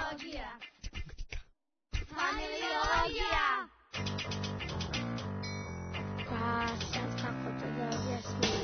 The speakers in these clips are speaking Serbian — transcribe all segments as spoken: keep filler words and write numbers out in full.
Familiologija. Familiologija. Pa sad kako to da objasnim?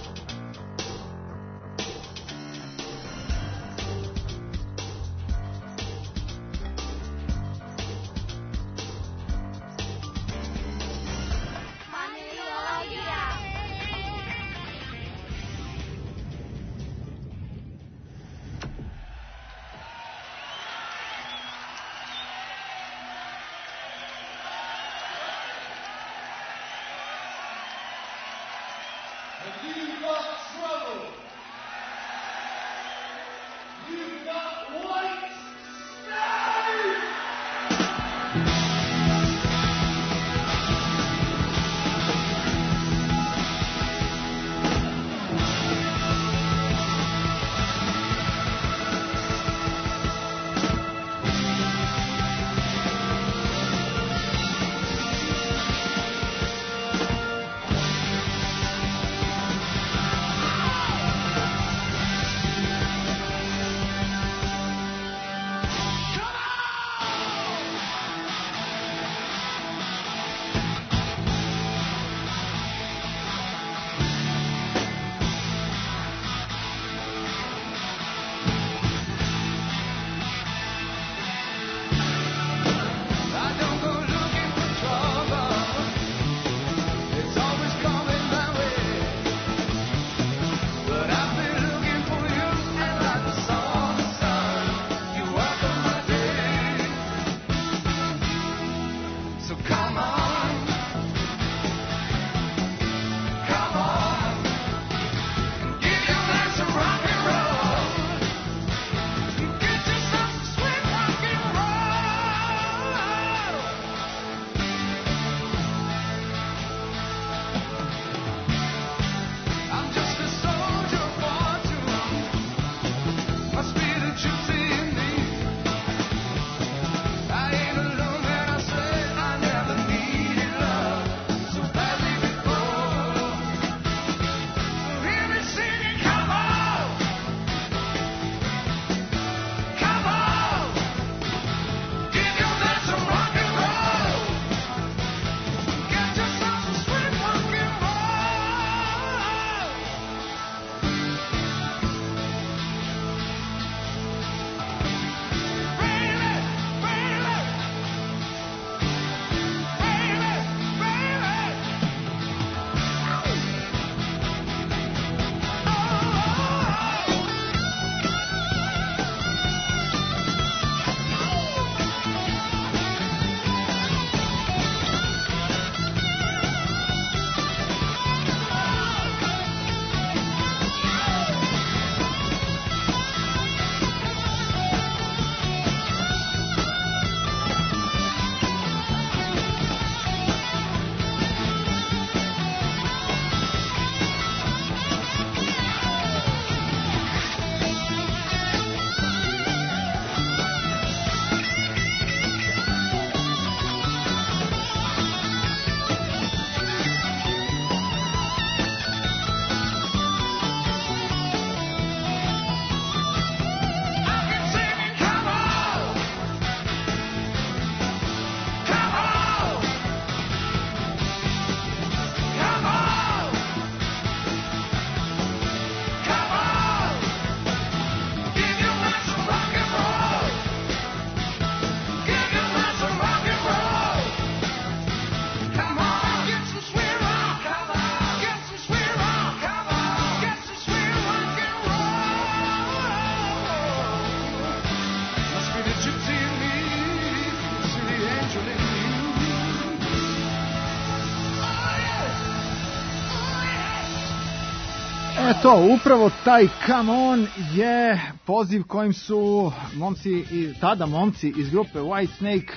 Eto, upravo taj Come On je poziv kojim su momci, i tada momci iz grupe Whitesnake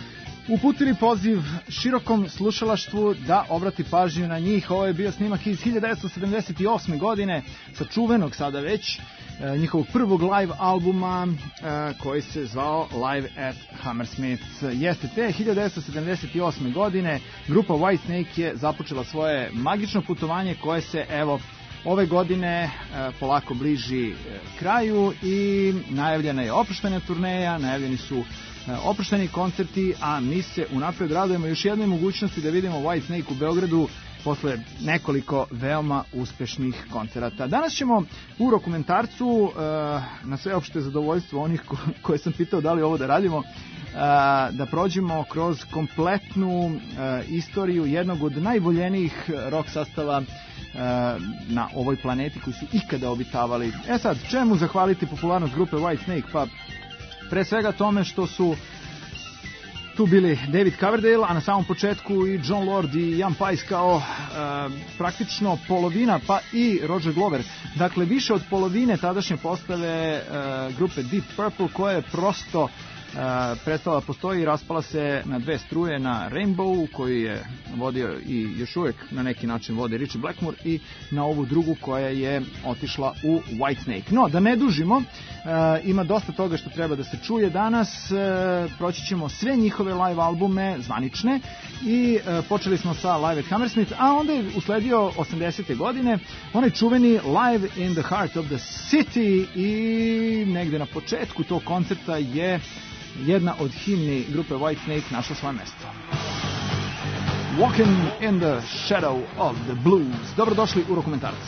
uputili poziv širokom slušalaštvu da obrati pažnju na njih. Ovo je bio snimak iz hiljadu devetsto sedamdeset osme godine sa čuvenog sada već njihovog prvog live albuma koji se zvao Live at Hammersmith. Jeste te hiljadu devetsto sedamdeset osme godine grupa Whitesnake je započela svoje magično putovanje koje se evo ove godine polako bliži kraju i najavljena je oproštena turneja, najavljeni su oprošteni koncerti, a mi se unapred radujemo još jednoj mogućnosti da vidimo Whitesnake u Beogradu posle nekoliko veoma uspešnih koncerata. Danas ćemo u dokumentarcu, na sveopšte zadovoljstvo onih koje sam pitao da li ovo da radimo, da prođemo kroz kompletnu istoriju jednog od najvoljenijih rock sastava na ovoj planeti koji su ikada obitavali. E sad, čemu zahvaliti popularnost grupe Whitesnake? Pa pre svega tome što su tu bili David Coverdale, a na samom početku i Jon Lord i Ian Paice kao e, praktično polovina, pa i Roger Glover. Dakle, više od polovine tadašnje postave e, grupe Deep Purple, koja je prosto Uh, prestala postoji i raspala se na dve struje, na Rainbow koju je vodio i još uvijek na neki način vodi Richie Blackmore, i na ovu drugu koja je otišla u Whitesnake. No, da ne dužimo, uh, ima dosta toga što treba da se čuje danas. Uh, proći ćemo sve njihove live albume zvanične i uh, počeli smo sa Live at Hammersmith, a onda je usledio osamdesete godine onaj čuveni Live in the Heart of the City, i negde na početku tog koncerta je jedna od himni grupe Whitesnake našla svoje mesto. Walking in the Shadow of the Blues. Dobrodošli u Rokomentarac.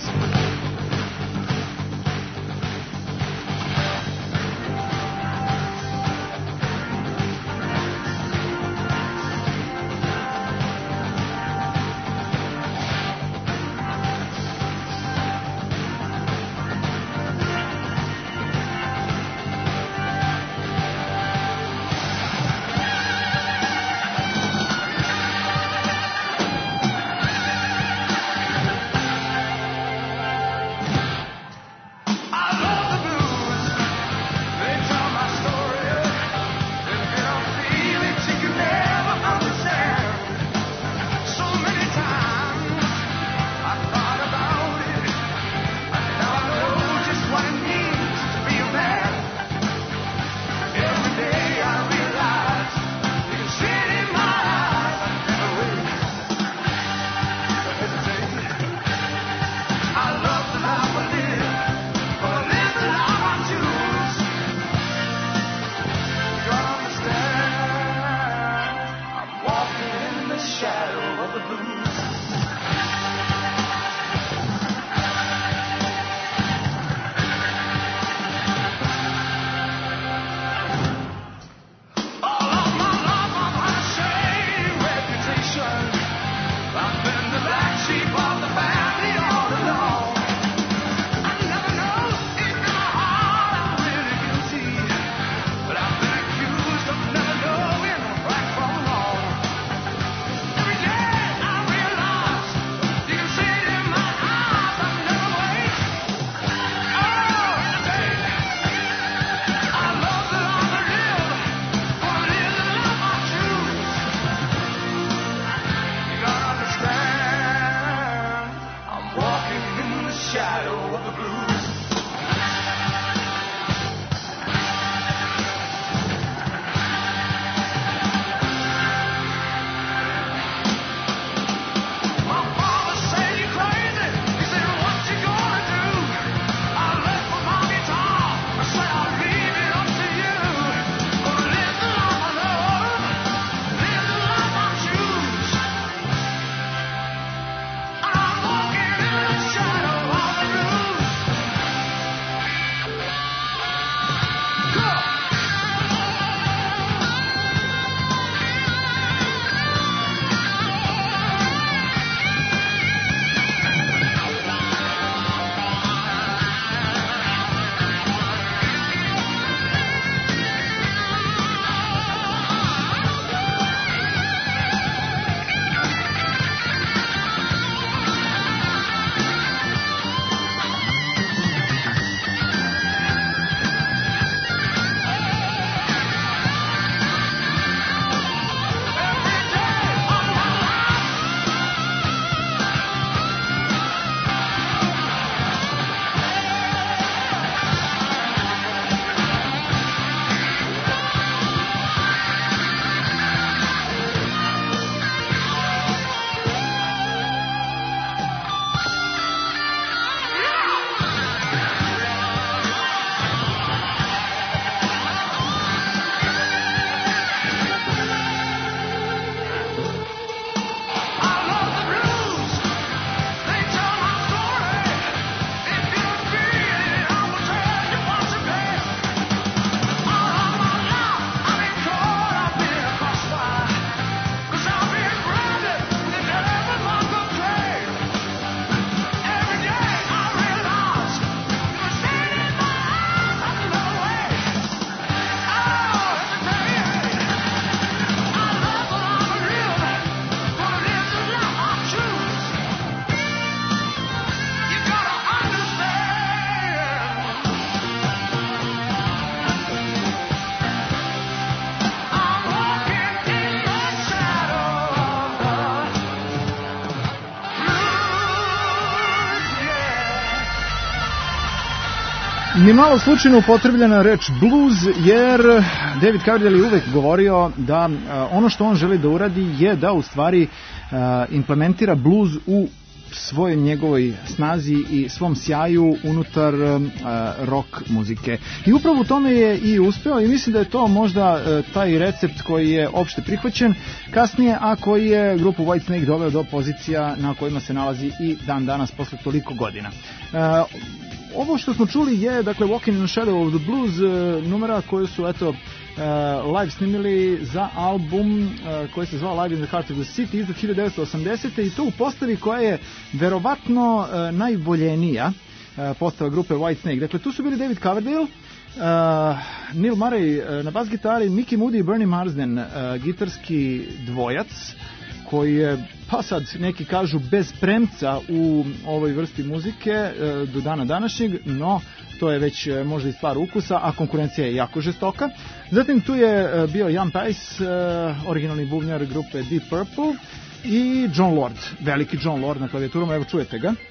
Ni malo slučajno upotrebljena reč blues, jer David Coverdale je uvek govorio da ono što on želi da uradi je da u stvari implementira blues u svojoj njegovoj snazi i svom sjaju unutar uh, rock muzike. I upravo u tome je i uspeo i mislim da je to možda uh, taj recept koji je opšte prihvaćen kasnije, a koji je grupu Whitesnake doveo do pozicija na kojima se nalazi i dan danas posle toliko godina. Uh, ovo što smo čuli je, dakle, Walking in the Shadow of the Blues, uh, numera koju su, eto, Uh, live snimili za album uh, koji se zvao Live in the Heart of the City izdat hiljadu devetsto osamdesete. i to u postavi koja je verovatno uh, najvoljenija uh, postava grupe Whitesnake. Dakle, tu su bili David Coverdale, uh, Neil Murray uh, na bas gitari, Mickey Moody i Bernie Marsden, uh, gitarski dvojac koji je, pa sad neki kažu, bez premca u ovoj vrsti muzike uh, do dana današnjeg, no to je već možda i stvar ukusa, a konkurencija je jako žestoka. Zatim tu je bio Jan Pais, originalni bubnjar grupe Deep Purple, i John Lord, veliki John Lord na klavijaturama, evo čujete ga.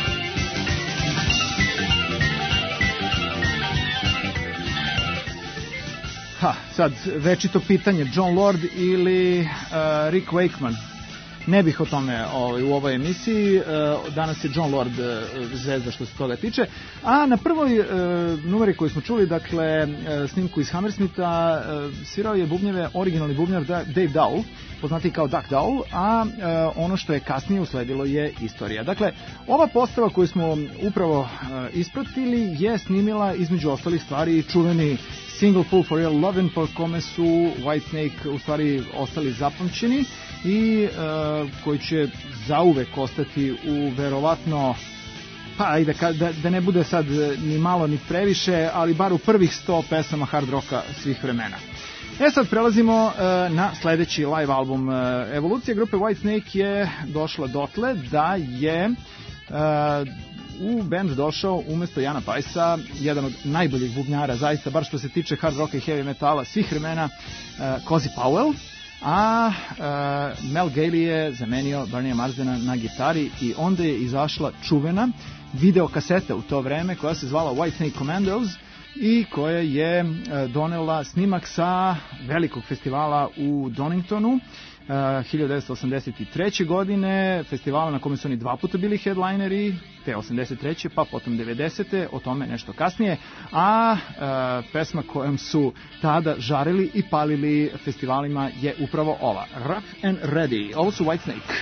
Ha, sad, večito pitanje, John Lord ili uh, Rick Wakeman? Ne bih o tome ovaj, u ovoj emisiji. Danas je John Lord zvezda što se toga tiče. A na prvoj e, numeri koju smo čuli, dakle, e, snimku iz Hammersmitha, e, svirao je bubnjeve originalni bubnjar Dave Dowell, poznati kao Duck Dowell, a e, ono što je kasnije usledilo je istorija. Dakle, ova postava koju smo upravo e, ispratili je snimila između ostalih stvari čuveni single Pull for Real Lovin', po kome su Whitesnake u stvari ostali zapamćeni i uh, koji će zauvek ostati u verovatno, pa ajde, da, da ne bude sad ni malo ni previše, ali bar u prvih sto pesama hard rocka svih vremena. E sad prelazimo uh, na sledeći live album. Uh, evolucija grupe Whitesnake je došla dotle da je uh, u band došao umesto Jana Paisa jedan od najboljih bubnjara, zaista, bar što se tiče hard rocka i heavy metala svih vremena, uh, Cozy Powell, a uh, Mel Gailey je zamenio Bernie Marsdena na gitari i onda je izašla čuvena video kaseta u to vreme koja se zvala Whitesnake Commandos i koja je uh, donela snimak sa velikog festivala u Doningtonu Uh, hiljadu devetsto osamdeset treće. godine, festivala na kome su oni dva puta bili headlineri, te osamdeset treće pa potom devedesete. o tome nešto kasnije, a uh, pesma kojom su tada žarili i palili festivalima je upravo ova, Rough and Ready. Ovo su Whitesnake.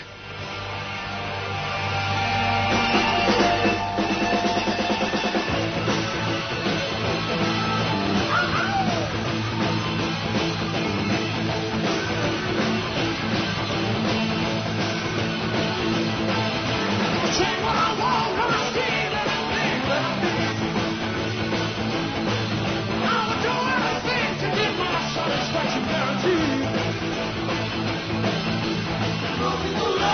Satisfaction guaranteed.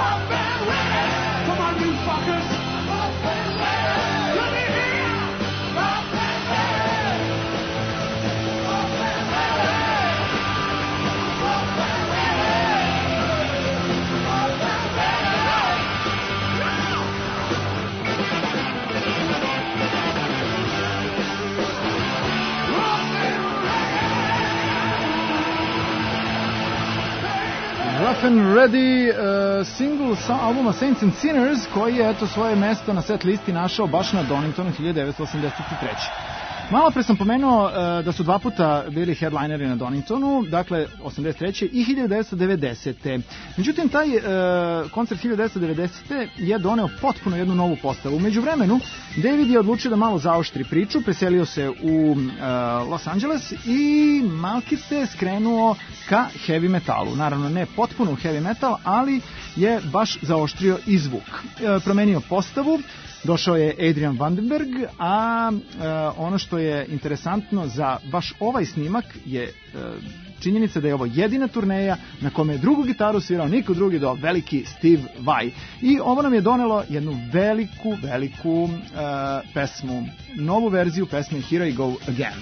Rough and Ready, uh, single sa albuma Saints and Sinners, koji je eto svoje mesto na set listi našao baš na Doningtonu hiljadu devetsto osamdeset treće. Malo pre sam pomenuo uh, da su dva puta bili headlineri na Doningtonu, dakle osamdeset treće i hiljadu devetsto devedesete. Međutim, taj uh, koncert hiljadu devetsto devedesete je doneo potpuno jednu novu postavu. U međuvremenu, David je odlučio da malo zaoštri priču, preselio se u uh, Los Angeles i malkice skrenuo ka heavy metalu. Naravno, ne potpuno heavy metal, ali je baš zaoštrio i zvuk. Uh, promenio postavu. Došao je Adrian Vandenberg, a e, ono što je interesantno za baš ovaj snimak je e, činjenica da je ovo jedina turneja na kome je drugu gitaru svirao niko drugi do veliki Steve Vai. I ovo nam je donelo jednu veliku, veliku e, pesmu, novu verziju pesme Here I Go Again.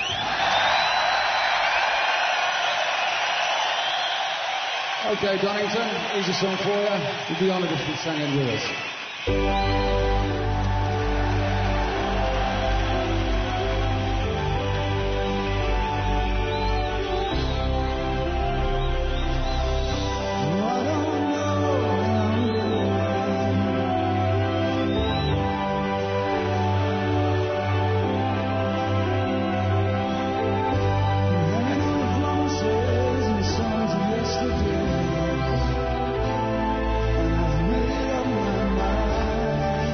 Okay, Donington, here's a song for you. We'd be honored if you sang it with us. Yesterday, and I've made up my mind.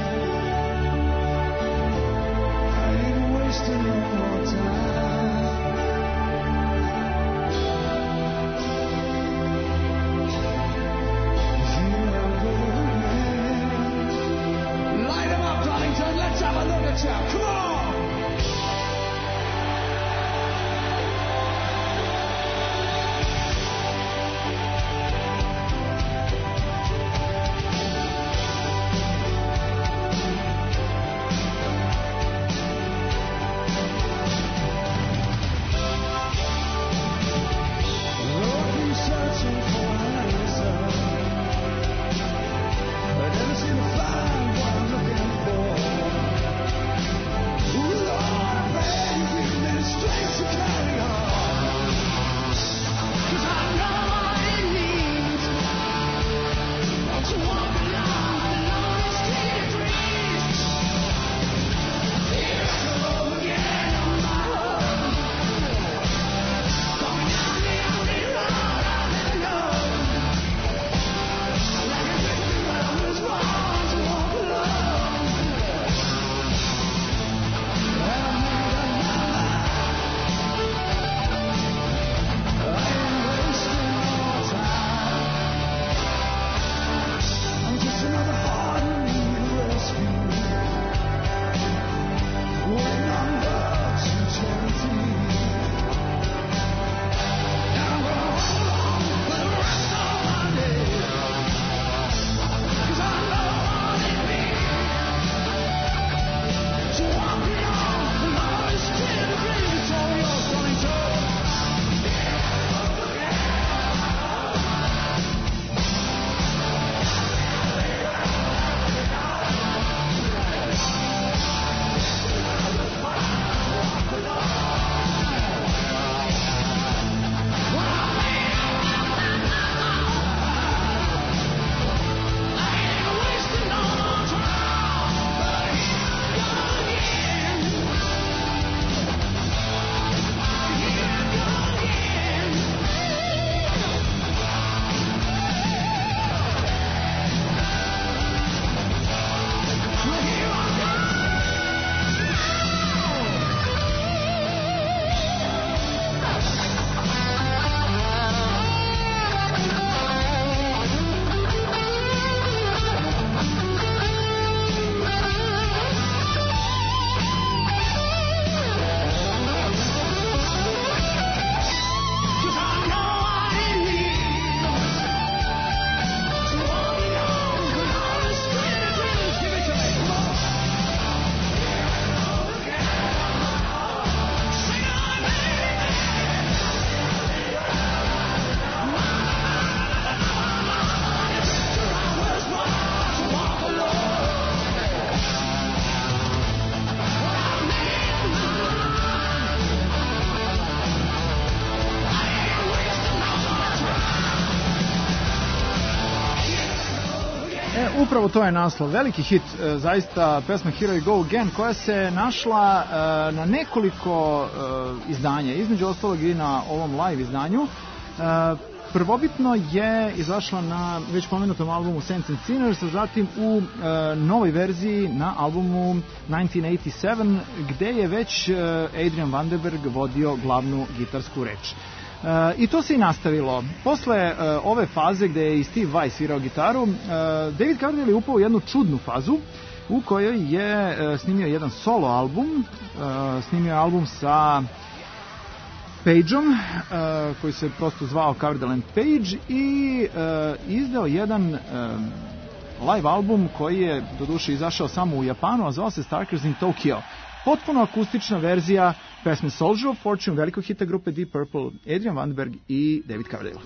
E, upravo to je naslov, veliki hit, e, zaista pesma Here I Go Again, koja se našla e, na nekoliko e, izdanja, između ostalog i na ovom live izdanju. E, prvobitno je izašla na već pomenutom albumu Saints and Sinners, a zatim u e, novoj verziji na albumu nineteen eighty-seven, gde je već e, Adrian Vandenberg vodio glavnu gitarsku reč. Uh, I to se i nastavilo. Posle uh, ove faze gde je i Steve Vai svirao gitaru, uh, David Coverdale je upao u jednu čudnu fazu u kojoj je uh, snimio jedan solo album, uh, snimio je album sa Pageom, uh, koji se prosto zvao Coverdale and Page, i uh, izdao jedan uh, live album koji je doduše izašao samo u Japanu, a zvao se Starkers in Tokyo. Potpuno akustična verzija pesme Soldier of Fortune, velikog hita grupe Deep Purple, Adrian Vandenberg i David Coverdale.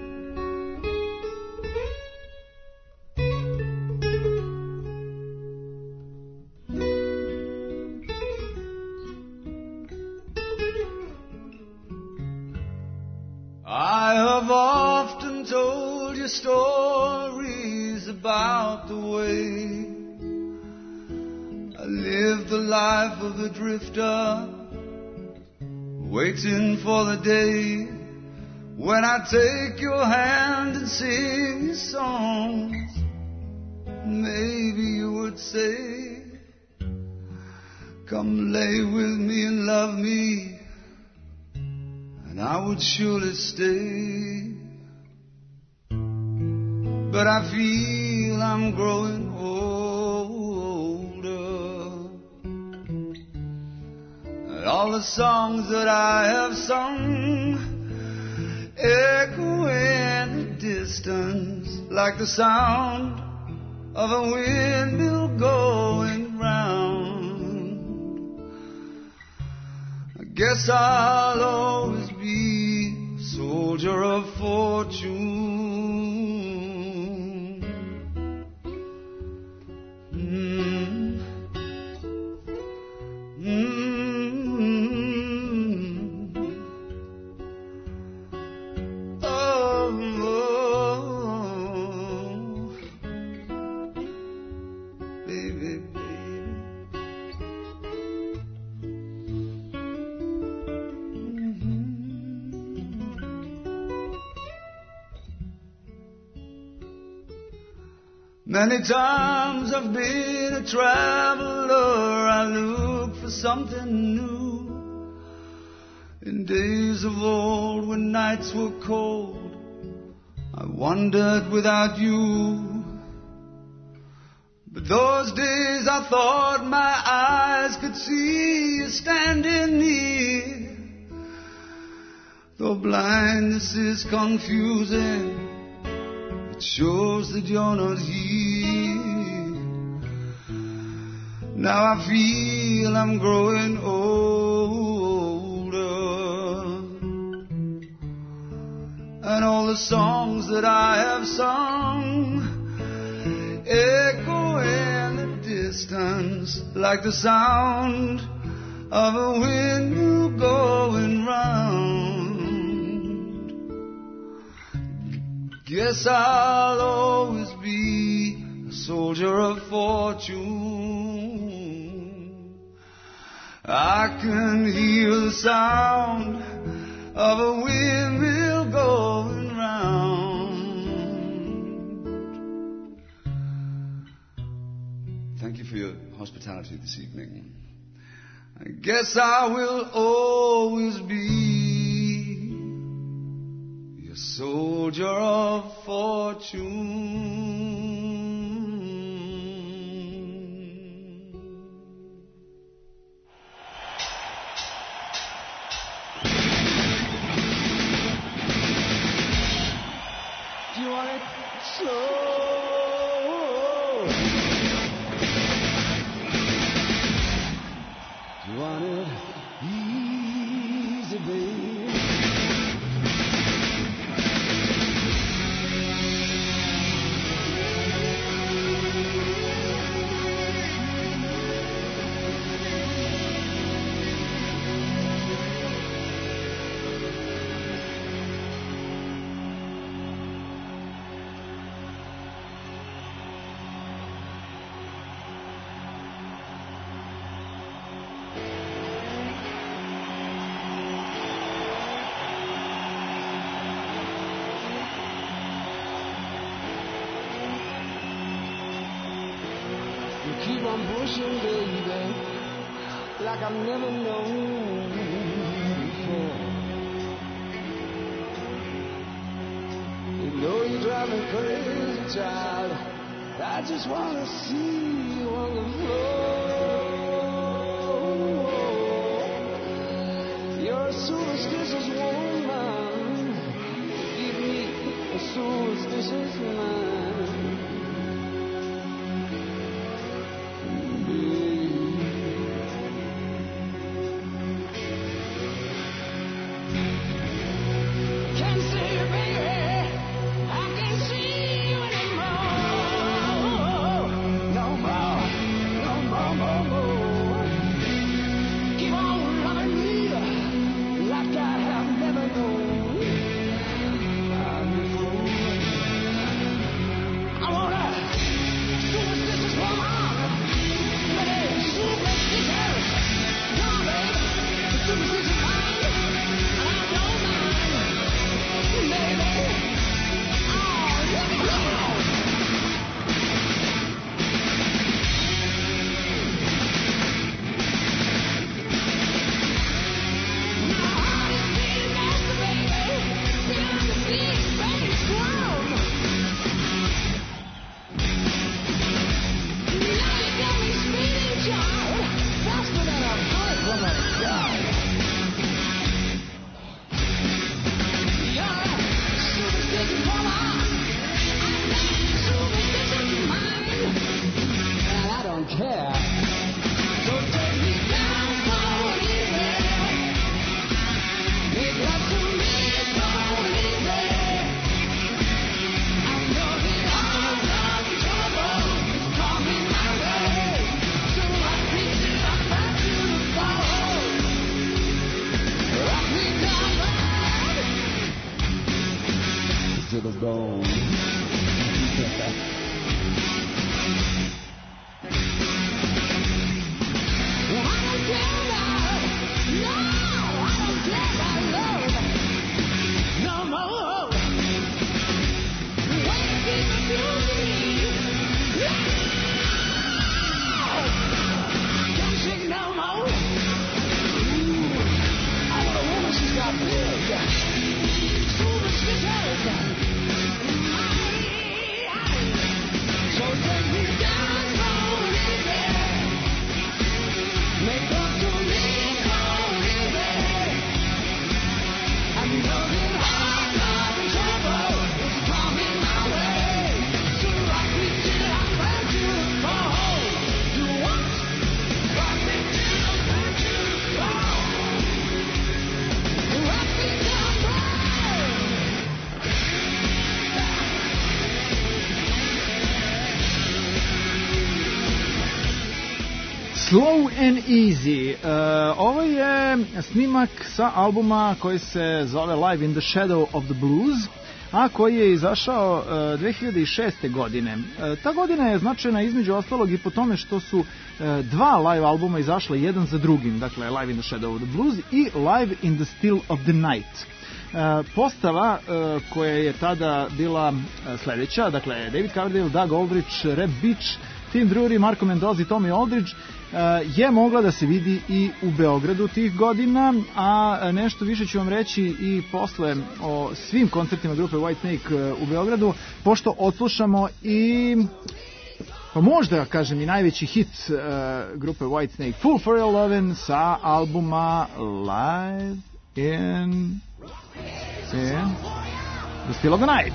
I have often told you stories about the way I live the life of a drifter, waiting for the day when I take your hand and sing songs. Maybe you would say, come lay with me and love me, and I would surely stay. But I feel I'm growing all the songs that I have sung echo in the distance like the sound of a windmill going round. I guess I'll always be a soldier of fortune. Mm. Mm. Many times I've been a traveler, I look for something new. In days of old when nights were cold, I wandered without you. But those days I thought my eyes could see you standing near. Though blindness is confusing, it shows that you're not here. Now I feel I'm growing older, and all the songs that I have sung echo in the distance like the sound of a windmill going round. Guess I'll always be a soldier of fortune. I can hear the sound of a windmill going round. Thank you for your hospitality this evening. I guess I will always be your soldier of fortune. Do you want it slow? Do you want it easy, baby? keep on pushing, baby, like I've never known before. You know you drive me crazy, child. I just wanna see you on the floor. You're a superstitious woman. Give me a superstitious mind. Can't see you, baby. I can't see you anymore. No more, no more, no more. Keep on loving me like I have never known. I'm a fool. I want a superstitious woman. Ready, superstitious. Come on, baby. Superstitious mind. I don't mind. Baby. Oh, yeah. Care. So take me down so easy. Make love to me so easy. I know that all of trouble is coming my way. So rock me till I'm back to the fall. Rock me down to the bone. Slow and Easy. Uh, ovo je snimak sa albuma koji se zove Live in the Shadow of the Blues, a koji je izašao uh, dve hiljade šeste. godine. Uh, ta godina je značajna između ostalog i po tome što su uh, dva live albuma izašle jedan za drugim, dakle Live in the Shadow of the Blues i Live in the Still of the Night. Uh, postava uh, koja je tada bila uh, sledeća, dakle David Coverdale, Doug Aldrich, Reb Beach, Tim Drury, Marko Mendoza i Tommy Aldridge, je mogla da se vidi i u Beogradu tih godina, a nešto više ću vam reći i posle o svim koncertima grupe Whitesnake u Beogradu, pošto odslušamo i pa možda kažem i najveći hit uh, grupe Whitesnake, Fool for Your Lovin' sa albuma Live in, in the Still of the Night.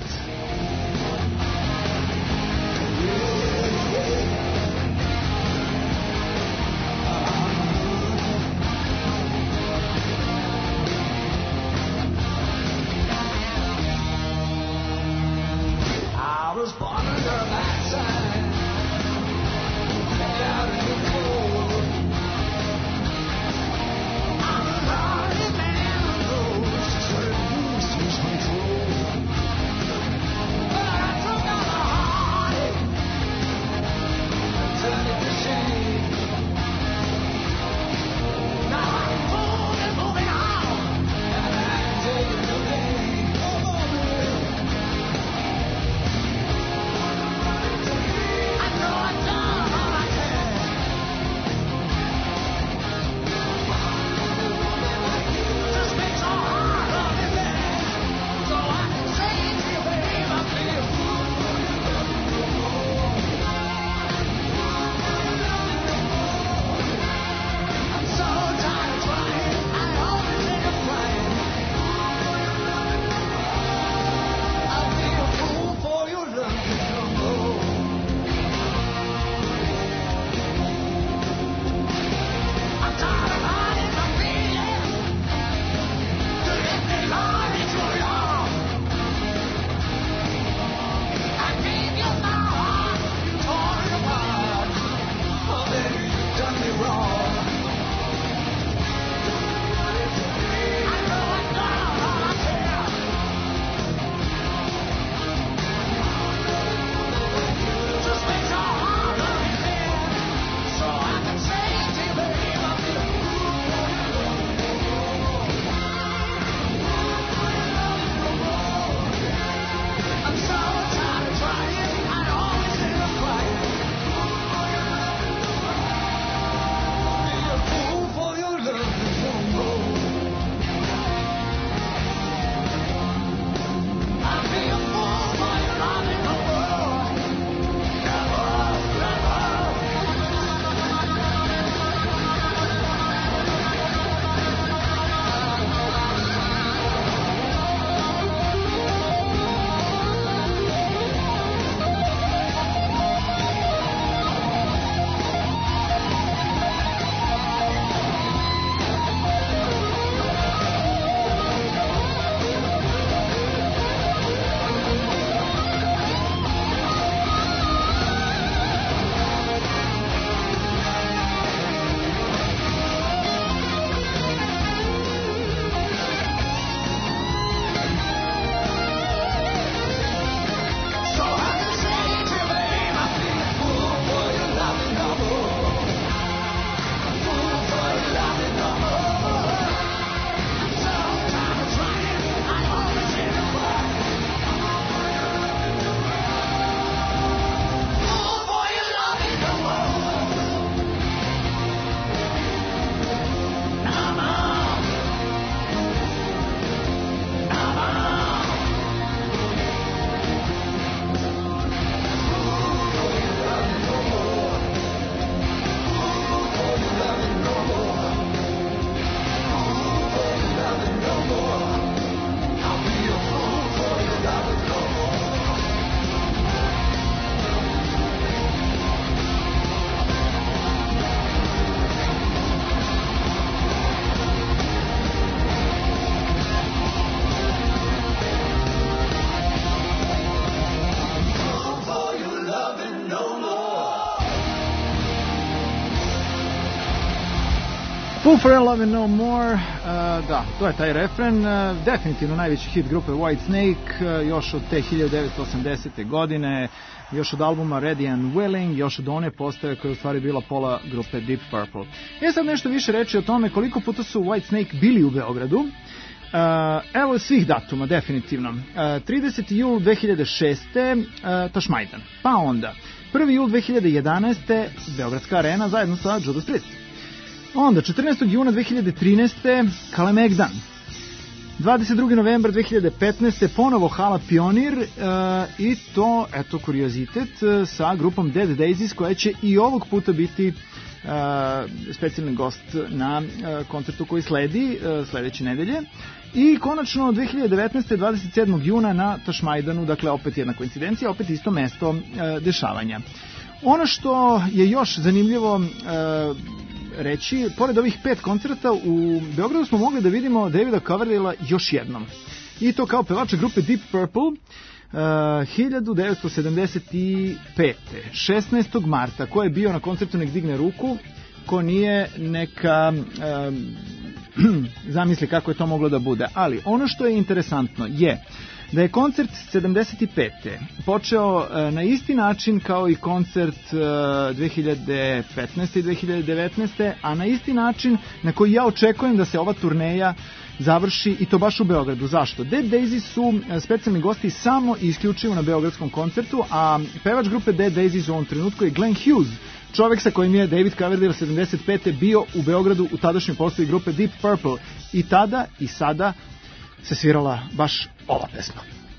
Fool for Love and No More, uh, da, to je taj refren, uh, definitivno najveći hit grupe Whitesnake, uh, još od te hiljadu devetsto osamdesete godine, još od albuma Ready and Willing, još od one postave koja je u stvari bila pola grupe Deep Purple. E sad nešto više reći o tome koliko puta su Whitesnake bili u Beogradu. Uh, evo svih datuma, definitivno. Uh, trideseti jul dve hiljade šeste. Uh, Tašmajdan. Pa onda, prvi jul dve hiljade jedanaeste. Beogradska arena zajedno sa Judas Priest. Onda, četrnaestog juna dve hiljade trinaeste. Kalemegdan. dvadeset drugi novembar dve hiljade petnaeste. Ponovo hala Pionir uh, i to, eto, kuriozitet, uh, sa grupom Dead Daisies koja će i ovog puta biti uh, specijalni gost na uh, koncertu koji sledi uh, sledeće nedelje. I konačno dve hiljade devetnaeste. dvadeset sedmog juna na Tašmajdanu, dakle opet jedna koincidencija, opet isto mesto uh, dešavanja. Ono što je još zanimljivo uh, reći, pored ovih pet koncerta u Beogradu smo mogli da vidimo Davida Coverdale još jednom. I to kao pevača grupe Deep Purple uh, hiljadu devetsto sedamdeset pete. šesnaestog marta, ko je bio na koncertu nek digne ruku, ko nije neka um, zamisli kako je to moglo da bude. Ali ono što je interesantno je da je koncert sedamdeset pete počeo na isti način kao i koncert dve hiljade petnaeste. i dve hiljade devetnaeste. a na isti način na koji ja očekujem da se ova turneja završi i to baš u Beogradu. Zašto? Dead Daisies su specijalni gosti samo i isključivo na beogradskom koncertu, a pevač grupe Dead Daisies u ovom trenutku je Glenn Hughes, čovjek sa kojim je David Coverdale sedamdeset pete bio u Beogradu u tadašnjoj postavi grupe Deep Purple. I tada i sada se svirala baš ova pesma.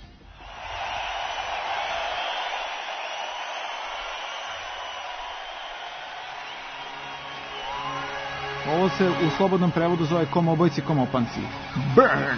Ovo se u slobodnom prevodu zove Kom obojci, kom opanci. Burn!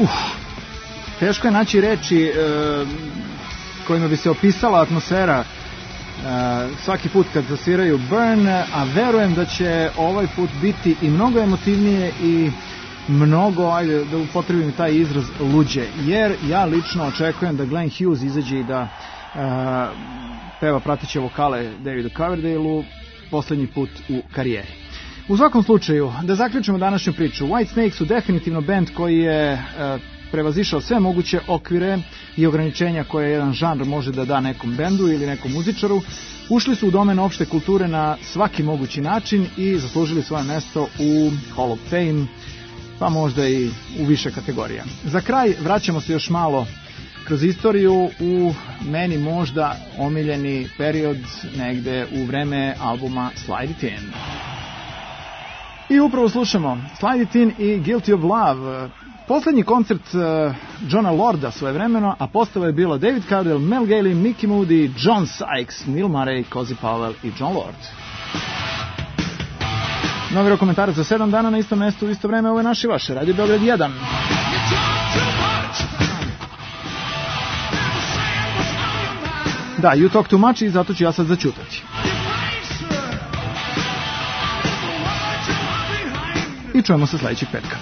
Uf, teško je naći reči e, kojima bi se opisala atmosfera e, svaki put kad zasviraju Burn, a verujem da će ovaj put biti i mnogo emotivnije i mnogo, ajde da upotrebim taj izraz, luđe, jer ja lično očekujem da Glenn Hughes izađe i da e, peva prateće vokale Davidu Coverdale-u poslednji put u karijeri. U svakom slučaju, da zaključimo današnju priču, Whitesnake su definitivno band koji je e, prevazišao sve moguće okvire i ograničenja koje jedan žanr može da da nekom bendu ili nekom muzičaru. Ušli su u domen opšte kulture na svaki mogući način i zaslužili svoje mesto u Hall of Fame, pa možda i u više kategorija. Za kraj vraćamo se još malo kroz istoriju u meni možda omiljeni period negde u vreme albuma Slide It In. I upravo slušamo Slide It In i Guilty of Love. Poslednji koncert uh, Johna Lorda svojevremeno, a postava je bila David Coverdale, Mel Galley, Mickey Moody, John Sykes, Neil Murray, Cozy Powell i John Lord. Novi rokomentarac za sedam dana na istom mestu u isto vreme, ovo je naši vaše, Radio Beograd jedan. Da, you talk too much i zato ću ja sad začutati. I čujemo se sledećeg petka.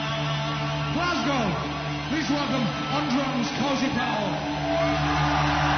Please welcome on drums, Cozy Powell.